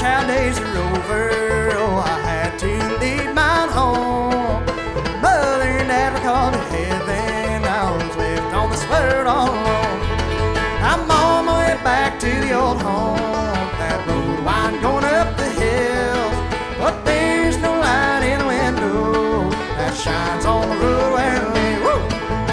child days are over. Oh, I had to leave my home. Mother and Dad were called to heaven. I was left on this world all alone. I'm on my way back to the old home.